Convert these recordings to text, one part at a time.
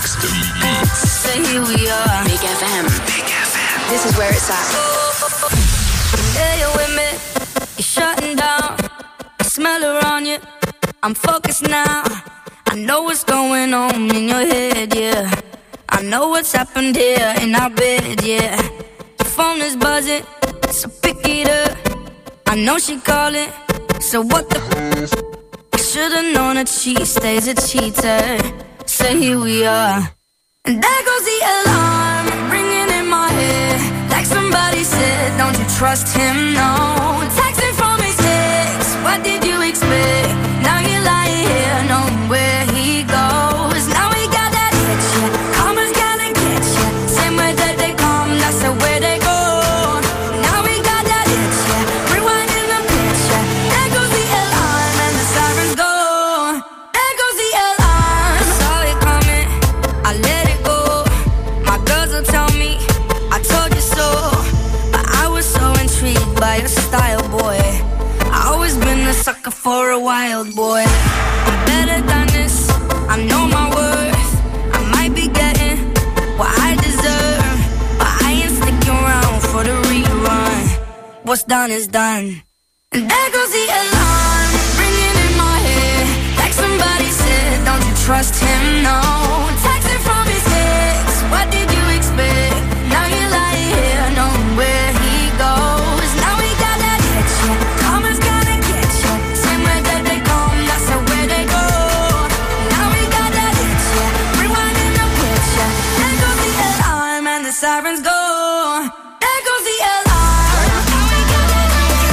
Mix the beats. So here we are, Big FM. Big FM. This is where it's at. yeah, you're with me, you're shutting down, I smell her on you, I'm focused now, I know what's going on in your head, yeah, I know what's happened here in our bed, yeah, your phone is buzzing, so pick it up, I know she calling, so what the I should've known that she stays a cheater, so here we are, and there goes the alarm, ringing in my head, like somebody said, don't you trust him, no, texting from his ex, what did you expect, now you're lying here, knowing where he goes, now he got that itch, yeah, karma's gonna get you, same way that they come, that's the way they go, now we got that itch, yeah, rewinding the picture, there goes the alarm, and the sirens go, there goes the alarm, I saw it coming, I let it go, my girls will tell me, I told you so, but I was so intrigued by your style, boy, I always been a sucker for a wild boy, I'm better than this, I know my worth, I might be getting what I deserve, but I ain't sticking around for the rerun, what's done is done, and there goes the alarm, ringing in my head, like somebody said, don't you trust him, no, texting from his ex, what did you expect, now you're lying here, knowing where he goes, now we got that itch, yeah, karma's gonna get you, same way that they come, that's the way they go, now we got that itch, yeah, rewinding the picture, there goes the alarm and the sirens go, there goes the alarm, now we got that itch,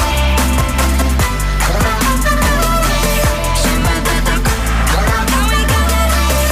same way that they come, now we got that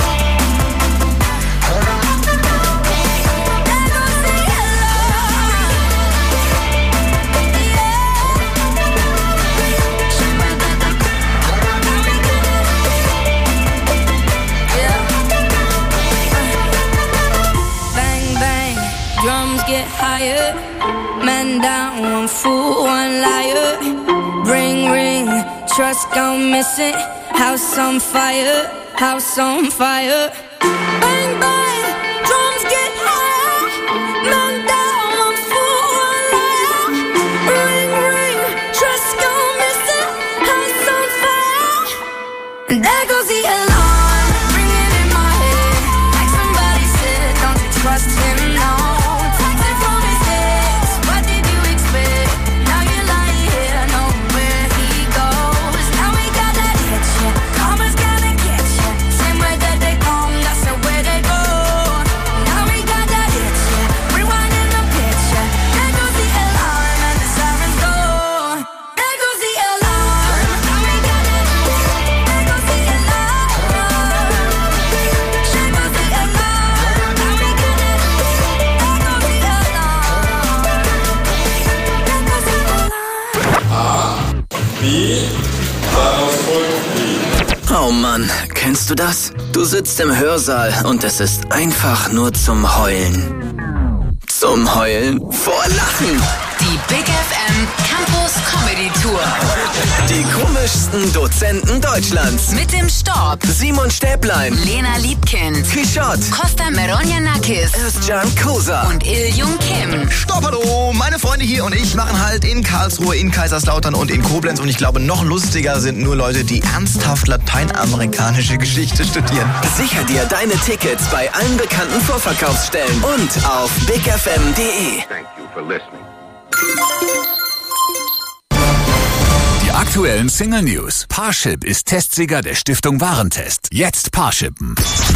drums get higher, man down, one fool, one liar, ring ring, trust gone missing, house on fire, house on fire, bang bang, drums get higher, man down, one fool, one liar, ring ring, trust gone missing, house on fire, and there goes the alarm, ringing in my head, like somebody said, don't you trust him, no. Oh Mann, kennst du das? Du sitzt im Hörsaal und es ist einfach nur zum Heulen. Zum Heulen vor Lachen. Die Big FM Campus Comedy Tour. Die komischsten Dozenten Deutschlands. Mit dem Storb, Simon Stäblein, Lena Liebkind, Quichotte, Costa Meronjanakis Özcan Kosa und Iljung Kim. Stopp, hallo! Meine Freunde hier und ich machen halt in Karlsruhe, in Kaiserslautern und in Koblenz. Und ich glaube, noch lustiger sind nur Leute, die ernsthaft lateinamerikanische Geschichte studieren. Sicher dir deine Tickets bei allen bekannten Vorverkaufsstellen und auf bigfm.de. Thank you for listening. Die aktuellen Single News. Parship ist Testsieger der Stiftung Warentest. Jetzt Parshippen.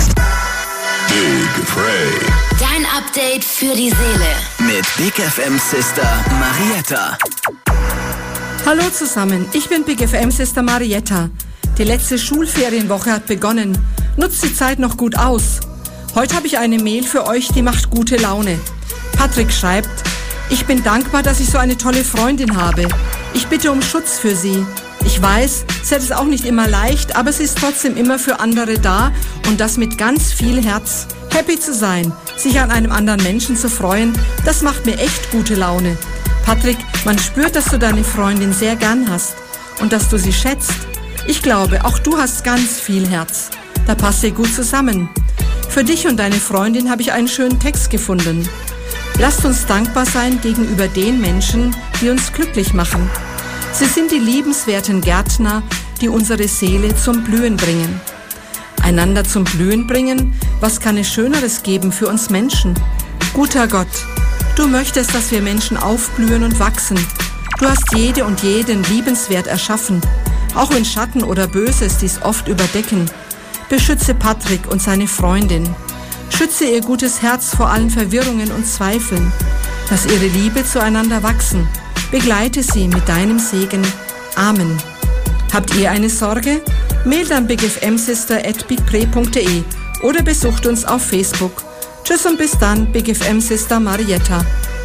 Big Frey. Dein Update für die Seele. Mit Big FM Sister Marietta. Hallo zusammen, ich bin Big FM Sister Marietta. Die letzte Schulferienwoche hat begonnen. Nutzt die Zeit noch gut aus. Heute habe ich eine Mail für euch, die macht gute Laune. Patrick schreibt: Ich bin dankbar, dass ich so eine tolle Freundin habe. Ich bitte um Schutz für sie. Ich weiß, sie hat es auch nicht immer leicht, aber sie ist trotzdem immer für andere da und das mit ganz viel Herz. Happy zu sein, sich an einem anderen Menschen zu freuen, das macht mir echt gute Laune. Patrick, man spürt, dass du deine Freundin sehr gern hast und dass du sie schätzt. Ich glaube, auch du hast ganz viel Herz. Da passt ihr gut zusammen. Für dich und deine Freundin habe ich einen schönen Text gefunden. Lasst uns dankbar sein gegenüber den Menschen, die uns glücklich machen. Sie sind die liebenswerten Gärtner, die unsere Seele zum Blühen bringen. Einander zum Blühen bringen, was kann es Schöneres geben für uns Menschen? Guter Gott, du möchtest, dass wir Menschen aufblühen und wachsen. Du hast jede und jeden liebenswert erschaffen, auch wenn Schatten oder Böses dies oft überdecken. Beschütze Patrick und seine Freundin. Schütze ihr gutes Herz vor allen Verwirrungen und Zweifeln. Lass ihre Liebe zueinander wachsen. Begleite sie mit deinem Segen. Amen. Habt ihr eine Sorge? Mailt an bigfmsister@bigpre.de oder besucht uns auf Facebook. Tschüss und bis dann, Big FM Sister Marietta.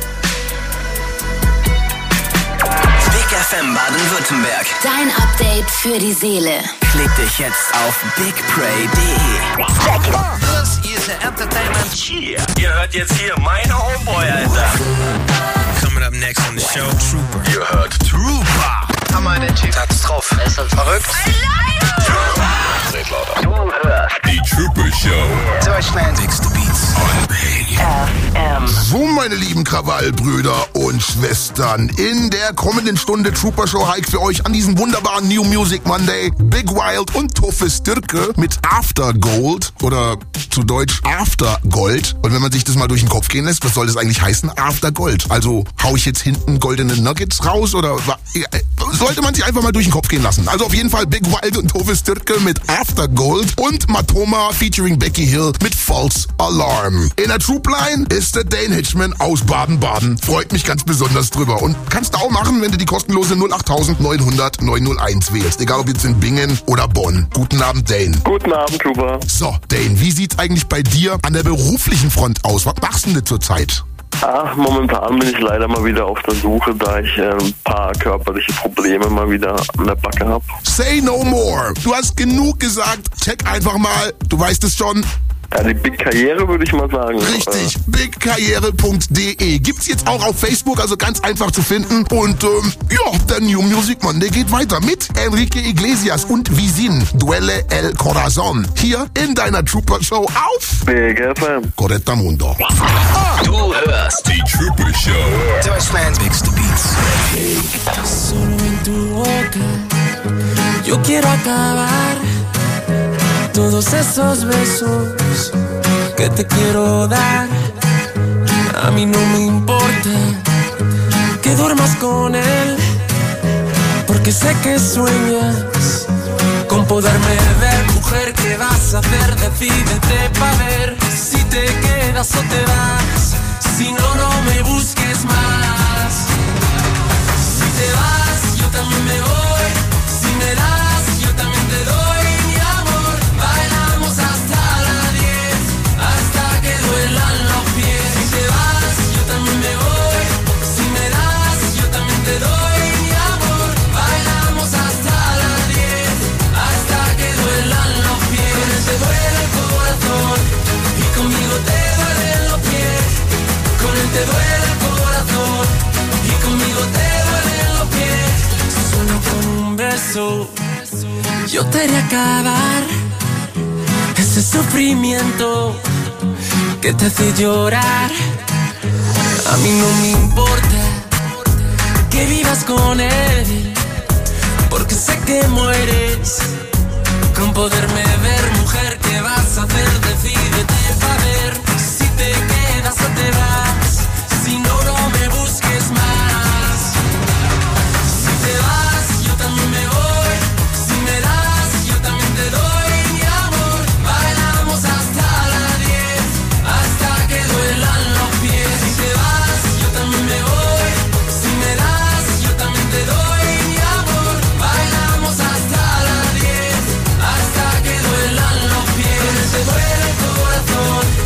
Big FM Baden-Württemberg. Dein Update für die Seele. Klick dich jetzt auf bigpray.de. Das ist der Entertainment. Yeah. Ihr hört jetzt hier mein Homeboy, Alter. Coming up next on the show, Trooper. Ihr hört Trooper. Hammer, der Typ hat's drauf. Er ist halt verrückt. Seht lauter. Du hörst die Trooper Show. Deutschland. Mix the Beats on Big FM. So, meine lieben Krawallbrüder und Schwestern, in der kommenden Stunde Trooper Show habe ich für euch an diesem wunderbaren New Music Monday Big Wild und Tuffe Styrke mit After Gold oder zu Deutsch After Gold. Und wenn man sich das mal durch den Kopf gehen lässt, was soll das eigentlich heißen? After Gold. Also hau ich jetzt hinten goldene Nuggets raus oder sollte man sich einfach mal durch den Kopf gehen lassen. Also auf jeden Fall Big Wild und Tuffe Styrke mit After Gold und Matoma featuring Becky Hill mit False Alarm. In der Troopline ist der Dane Hitchman aus Baden-Baden. Freut mich ganz besonders drüber. Und kannst du auch machen, wenn du die kostenlose 08900 901 wählst. Egal ob jetzt in Bingen oder Bonn. Guten Abend, Dane. Guten Abend, Trooper. So, Dane, wie sieht's eigentlich bei dir an der beruflichen Front aus? Was machst du denn zurzeit? Ach, momentan bin ich leider mal wieder auf der Suche, da ich ein paar körperliche Probleme mal wieder an der Backe habe. Say no more. Du hast genug gesagt. Check einfach mal. Du weißt es schon. Ja, die Big Karriere würde ich mal sagen. Richtig, bigkarriere.de. Gibt's jetzt auch auf Facebook, also ganz einfach zu finden. Und ja, der New Music Monday geht weiter mit Enrique Iglesias und Visin, Duele el Corazon. Hier in deiner Trooper Show auf Big FM. Correcta Mundo. Du hörst Die Trooper Show. Deutschland. Mix the Beats. Solo en tu boca yo quiero acabar todos esos besos que te quiero dar. A mí no me importa que duermas con él, porque sé que sueñas con poderme ver. Mujer, ¿qué vas a hacer? Decídete pa' ver si te quedas o te vas. Si no, no me busques más. Si te vas, yo también me voy. Si me das, yo también te doy mi amor. Bailamos hasta las 10, hasta que duelan los pies. Si te vas, yo también me voy. Si me das, yo también te doy mi amor. Bailamos hasta las 10, hasta que duelan los pies. Con él te duele el corazón y conmigo te duelen los pies. Con él te duele el corazón y conmigo te duelen los pies. Solo con un beso yo te haré acabar ese sufrimiento que te hace llorar. A mí no me importa que vivas con él, porque sé que mueres con poderme ver. Mujer, ¿qué vas a hacer? Decídete pa' ver si te quedas o te vas. Si no, no me busques más. Si te vas, yo también me voy. Si me das, yo también te doy mi amor. Bailamos hasta las 10, hasta que duelan los pies. Si te vas, yo también me voy. Si me das, yo también te doy mi amor. Bailamos hasta las 10, hasta que duelan los pies. Con él te duele el corazón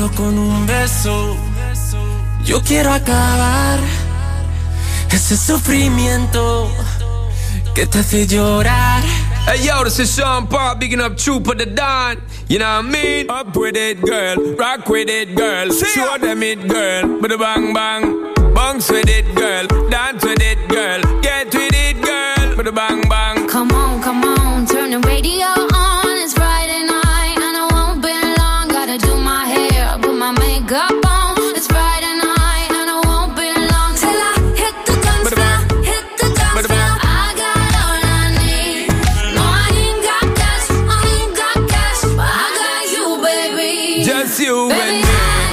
solo con un beso. Yo quiero acabar ese sufrimiento que te hace llorar. Hey yo, this is Sean Paul, bigging up Trooper the Don. You know what I mean? Up with it, girl. Rock with it, girl. Show them it, girl. But the bang bang. Bounce with it, girl. Dance with it, girl. Get with it, girl. But the bang bang. Come on, turn the radio on. It's Friday night and I won't be long. Gotta do my hair, put my makeup on. It's Friday night and I won't be long till I hit the dance floor, hit the dance floor. I got all I need. No, I ain't got cash, but I got you, baby. Just you and me.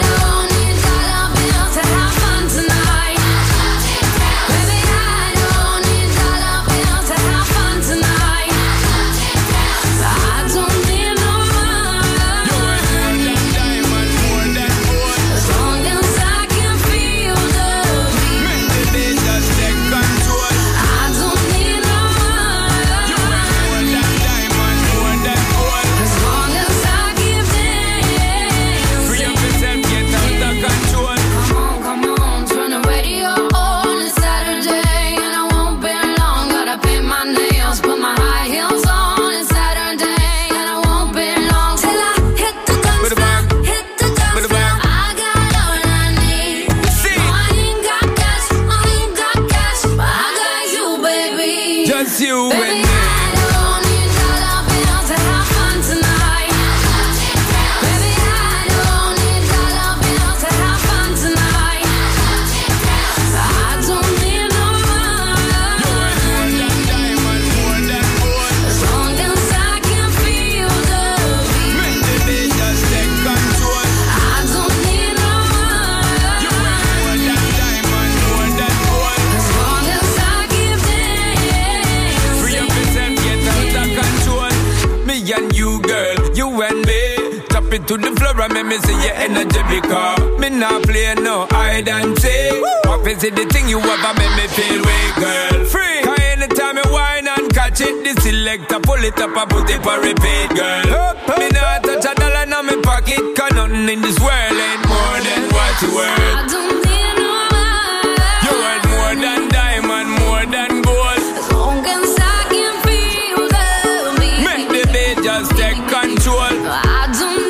To the floor and make me see your energy because me not play no hide and seek. What is it the thing you ever make me feel weak, girl? Free. Cause anytime you whine and catch it, the selector pull it up and put it for repeat, girl. Me not touch a dollar in my pocket, cause nothing in this world ain't more than what you worth. I don't need no money. You worth more than diamond, more than gold. As long as I can feel the beat. Make the beat just take control. I don't need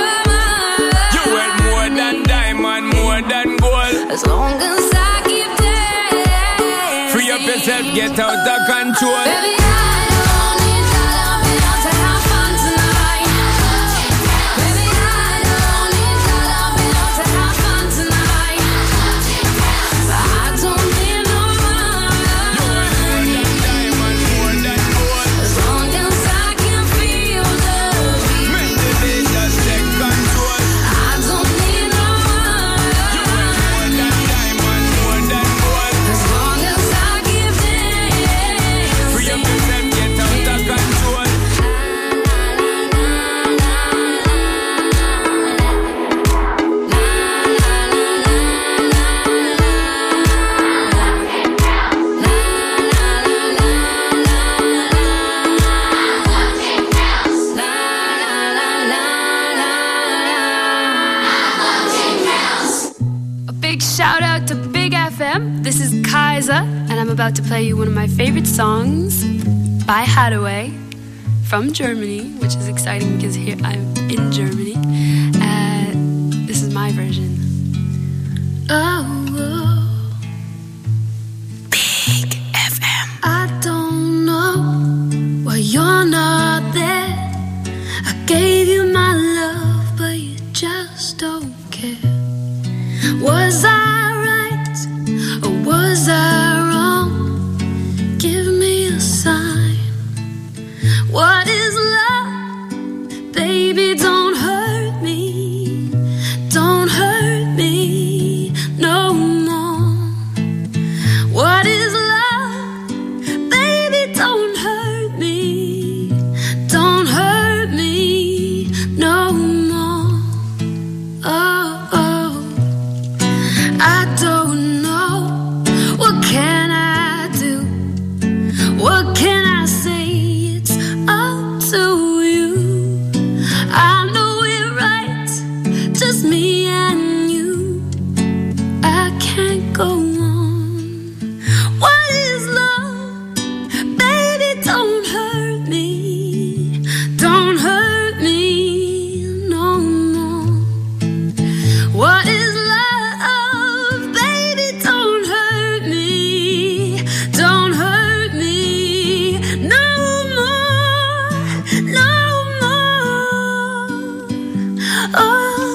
as long as I keep dancing. Free up yourself, get out of control. Baby, I don't need dollar bills to have fun tonight. Baby, I don't need dollar bills to have fun tonight. I don't need no money. You want more than diamond, more than gold. As long as I can feel the beat. Make the beat just take control. I don't need no money. You want more than diamond, more than gold. As long as I keep dancing. Free up yourself, get out of control. A big shout out to Big FM. This is Kaiser, and I'm about to play you one of my favorite songs by Hathaway from Germany, which is exciting because here I'm in Germany. This is my version. Oh, Big FM. I don't know why you're not there. I gave you my love, but you just don't care. Was I right or was I wrong? Give me a sign. What is love? Baby, don't hurt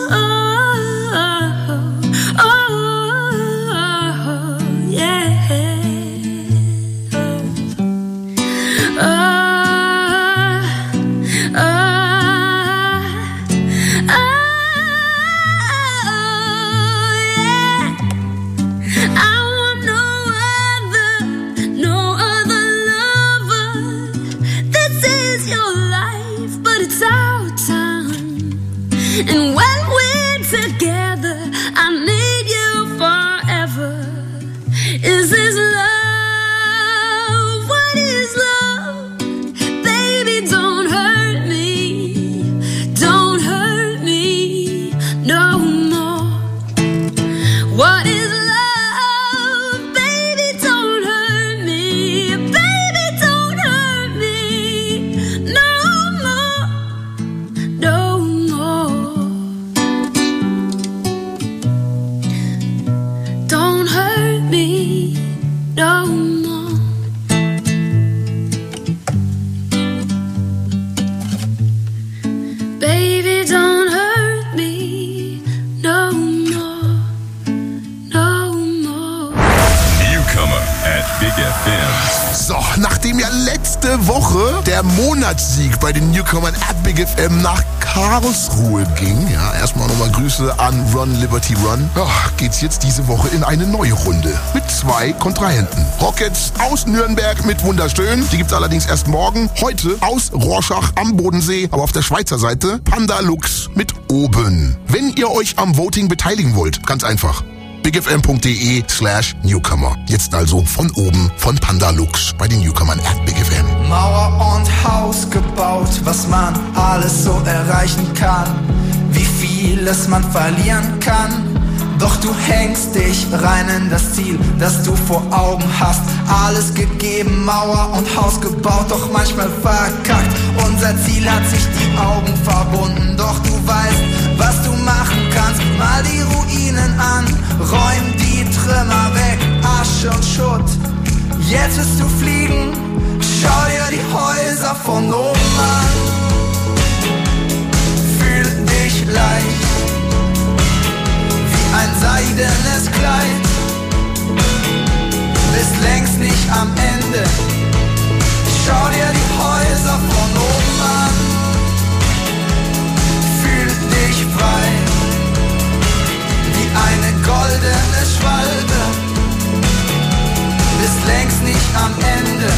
And when we're together, I need you forever. Is this love? What is love? Baby, don't hurt me. Don't hurt me no more. What is love? Baby, don't hurt me. Baby, don't hurt me no more. No more. Don't hurt me no more. Baby, don't hurt me no more. No more. Newcomer at Big FM. So, nachdem ja letzte Woche der Monatssieg bei den Newcomern at Big FM nach Karlsruhe ging, ja, erstmal nochmal Grüße an Run Liberty Run, geht's jetzt diese Woche in eine neue Runde mit 2 Kontrahenten. Rockets aus Nürnberg mit Wunderschön, die gibt's allerdings erst morgen. Heute aus Rorschach am Bodensee, aber auf der Schweizer Seite Panda Lux mit Oben. Wenn ihr euch am Voting beteiligen wollt, ganz einfach. bigfm.de/Newcomer. Jetzt also von oben von Panda Lux bei den Newcomern at Big FM. Mauer und Haus gebaut, was man alles so erreichen kann, wie vieles man verlieren kann. Doch du hängst dich rein in das Ziel, das du vor Augen hast. Alles gegeben, Mauer und Haus gebaut, doch manchmal verkackt. Unser Ziel hat sich die Augen verbunden, doch du weißt, was du machen kannst. Mal die Ruinen an, räum die Trümmer weg, Asche und Schutt. Jetzt wirst du fliegen, schau dir die Häuser von oben an. Fühl dich leicht, wie ein seidenes Kleid. Bist längst nicht am Ende, schau dir die Häuser von oben an. Fühl dich frei, wie eine goldene Schwalbe. Bist längst nicht am Ende,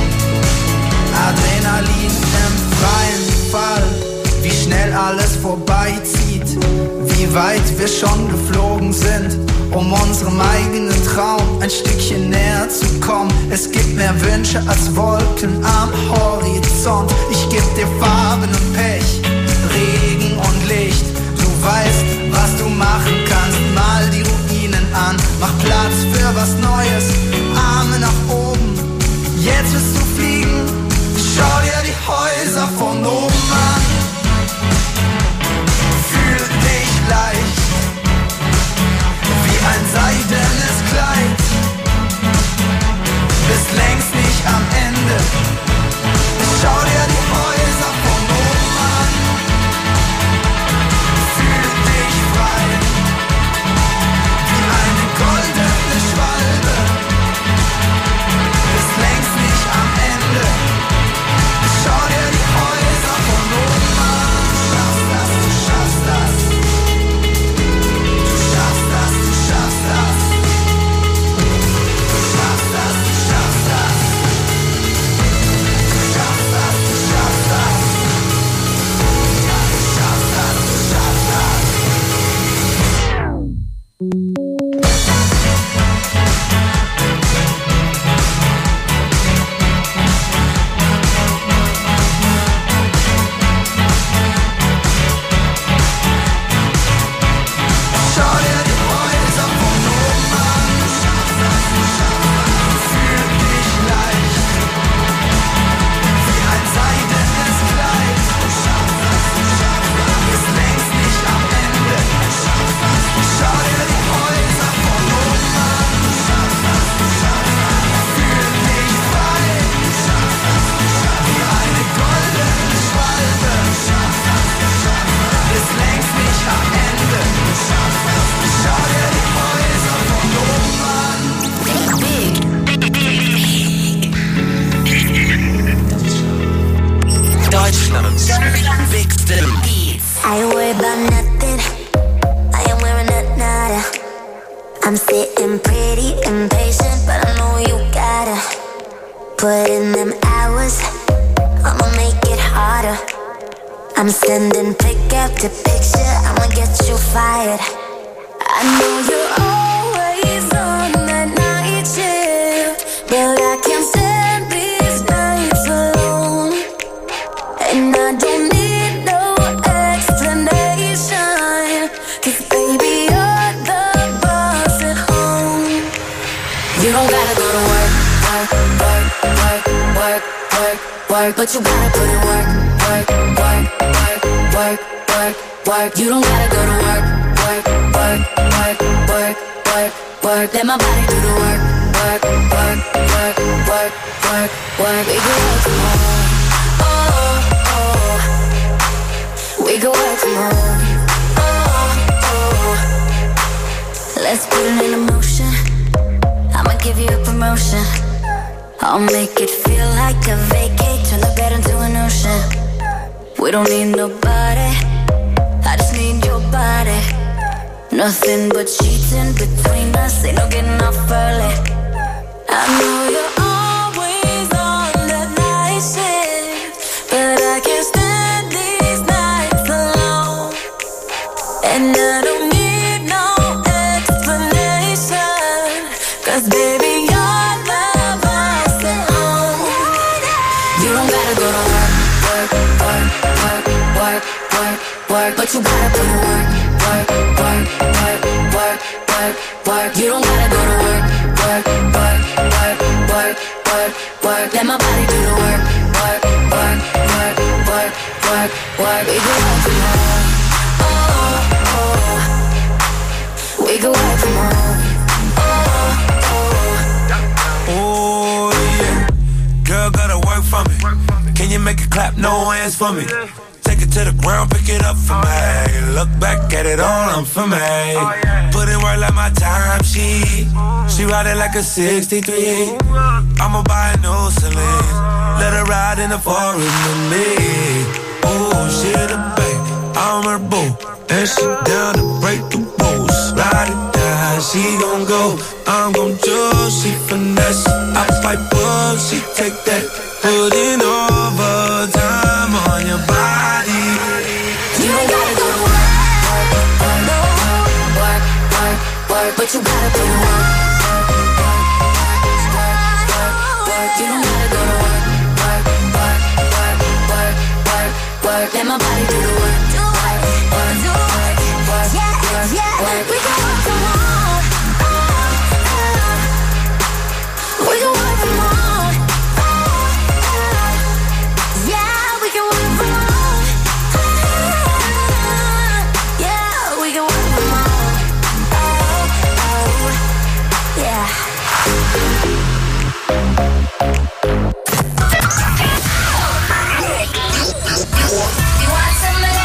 Adrenalin im freien Fall. Wie schnell alles vorbeizieht, wie weit wir schon geflogen sind, um unserem eigenen Traum ein Stückchen näher zu kommen. Es gibt mehr Wünsche als Wolken am Horizont. Ich geb dir Farben und Pech, Regen und Licht. Du weißt, was du machen kannst, mal die Ruinen an. Mach Platz für was Neues, Arme nach oben. Jetzt wirst du fliegen, schau dir die Häuser von oben an. Fühl dich leicht, wie ein seidenes Kleid. Bist längst nicht am Ende, schau dir die Häuser von oben an. worry about nothing. I am wearing a nada. I'm sitting pretty impatient, but I know you gotta put in them hours. I'ma make it harder. I'm sending pick after picture, I'ma get you fired. I know you're always on that night shift, but I can't stand these nights alone. And I don't need no explanation, 'cause baby you're the boss at home. You don't gotta go to work, work, work, work, work, work, work, but you gotta put in work, work, work, work, work, work, work. You don't gotta go to work, work, work, work, work, work, work. Let my body do the work, work, work, work, work, work, work. We can work from home, oh, oh. We can work from home, oh, oh. Let's put it in motion. I'ma give you a promotion. I'll make it feel like a vacate, turn the bed into an ocean. We don't need nobody, I just need your body. Nothing but sheets in between us, ain't no getting off early. I know you're always on that night shift, but I can't stand these nights alone. And I don't need no explanation, 'cause baby you're the boss at home. You don't gotta go to work, work, work, work, work, work, work, but you gotta put in work, work, work, work, work, work, work. You don't gotta go to work, work, work, work, work, work, work. Let my body do the work, work, work, work, work, work, work. We can work from home, oh, oh. We can work from home, oh, oh. Oh yeah, girl gotta work for me. Can you make it clap? No hands for me. Take it to the ground, pick it up for me. Look back at it all, I'm for me. Put in work like my time she ride it like a 63. I'ma buy a new Celine, let her ride in the forest with me. Oh, she the babe, I'm her boo, and she down to break the rules. Ride it down, she gon' go, I'm gon' choose. She finesse, I fight book, she take that. Putting overtime on your body. You ain't gotta go to work, work, work, no, work, work, work, but you gotta put in work, work, work, work, work, work. You don't gotta go to work, work, work, work, work, work, work. Let my body do the work, work, work, work, work, work, work. We can work from home, we can work from home. You want some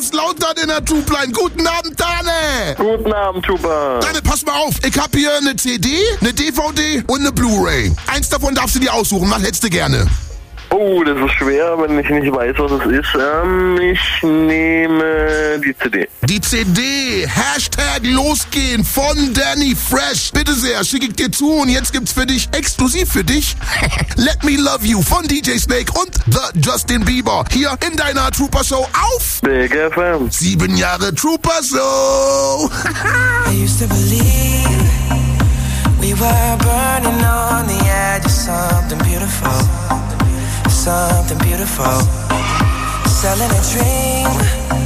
aus Lautern in der Tubline. Guten Abend, Dane. Guten Abend, Tuba. Dane, pass mal auf. Ich hab hier eine CD, eine DVD und eine Blu-ray. Eins davon darfst du dir aussuchen. Was hättest du gerne? Oh, das ist schwer, wenn ich nicht weiß, was es ist. Ich nehme die CD. Die CD, Hashtag losgehen von Danny Fresh. Bitte sehr, schicke ich dir zu und jetzt gibt's für dich, exklusiv für dich, Let Me Love You von DJ Snake und The Justin Bieber. Hier in deiner Trooper Show auf Big FM. 7 Jahre Trooper Show. I used to believe we were burning on the edge of something beautiful. Something beautiful. Selling a dream